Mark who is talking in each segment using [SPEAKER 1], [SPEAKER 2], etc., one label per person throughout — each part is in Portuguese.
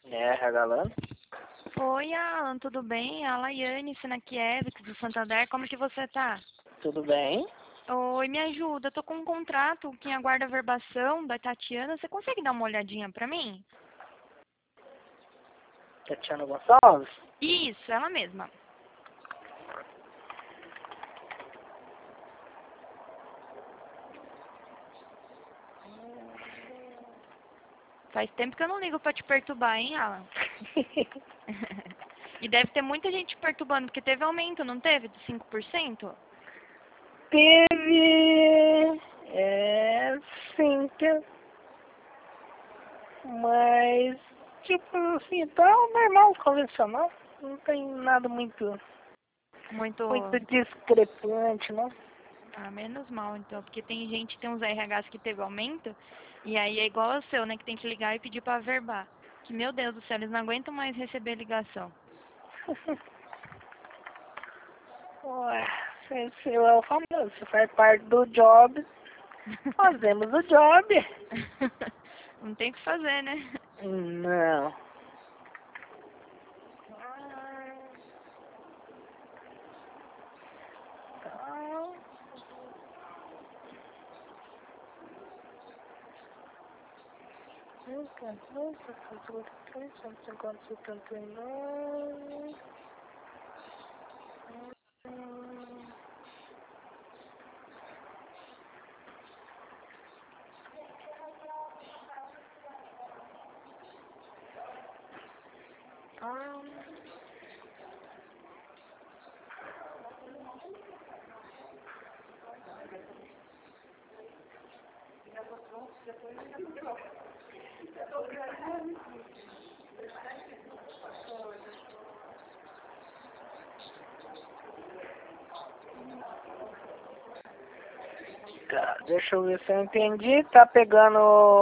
[SPEAKER 1] Galã.
[SPEAKER 2] Oi, Alan, tudo bem? A Laiane Sinakiewicz, do Santander, como que você tá?
[SPEAKER 1] Tudo bem?
[SPEAKER 2] Oi, me ajuda, eu tô com um contrato que aguarda a verbação da Tatiana, você consegue dar uma olhadinha pra mim?
[SPEAKER 1] Tatiana Gonçalves?
[SPEAKER 2] Isso, ela mesma. Faz tempo que eu não ligo pra te perturbar, hein, Alan? E deve ter muita gente te perturbando, porque teve aumento, não teve? De 5%?
[SPEAKER 1] Teve... sim, mas, tipo assim, tá normal, convencional. Não tem nada muito
[SPEAKER 2] Muito.
[SPEAKER 1] discrepante, não.
[SPEAKER 2] Ah, menos mal, então, porque tem gente, tem uns RHs que teve aumento, e aí é igual ao seu, né, que tem que ligar e pedir pra averbar. Que, meu Deus do céu, eles não aguentam mais receber ligação.
[SPEAKER 1] Ué, esse é o famoso, você faz parte do job, fazemos o job.
[SPEAKER 2] Não tem o que fazer, né?
[SPEAKER 1] Não. Tá, deixa eu ver se eu entendi. Tá pegando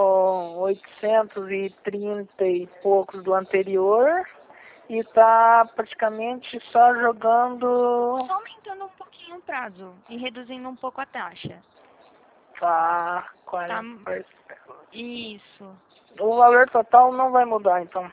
[SPEAKER 1] 830 e poucos do anterior e tá praticamente só jogando.
[SPEAKER 2] Só aumentando um pouquinho o prazo e reduzindo um pouco a taxa.
[SPEAKER 1] Tá,
[SPEAKER 2] Tá,
[SPEAKER 1] 40%.
[SPEAKER 2] isso.
[SPEAKER 1] O valor total não vai mudar, então.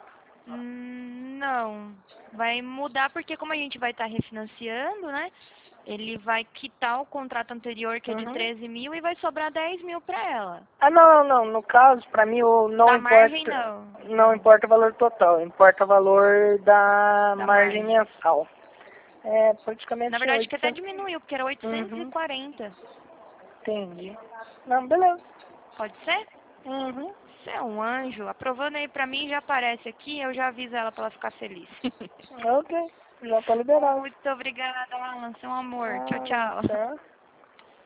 [SPEAKER 2] Não. Vai mudar porque como a gente vai estar refinanciando, né? Ele vai quitar o contrato anterior, que é de
[SPEAKER 1] Uhum.
[SPEAKER 2] 13 mil, e vai sobrar 10 mil pra ela.
[SPEAKER 1] Ah, não. No caso, pra mim, não
[SPEAKER 2] Da
[SPEAKER 1] importa.
[SPEAKER 2] margem, não.
[SPEAKER 1] Não importa o valor total, importa o valor da
[SPEAKER 2] Da
[SPEAKER 1] margem
[SPEAKER 2] margem.
[SPEAKER 1] mensal. É
[SPEAKER 2] Na
[SPEAKER 1] praticamente
[SPEAKER 2] verdade, que até
[SPEAKER 1] 800.
[SPEAKER 2] diminuiu, porque era
[SPEAKER 1] Uhum,
[SPEAKER 2] 840.
[SPEAKER 1] entendi. Não, beleza.
[SPEAKER 2] Pode ser?
[SPEAKER 1] Uhum.
[SPEAKER 2] Você é um anjo. Aprovando aí pra mim, já aparece aqui, eu já aviso ela pra ela ficar feliz.
[SPEAKER 1] Ok, já tá liberado.
[SPEAKER 2] Muito obrigada, Alan. Seu amor. Tchau,
[SPEAKER 1] Ah,
[SPEAKER 2] tchau.
[SPEAKER 1] tá.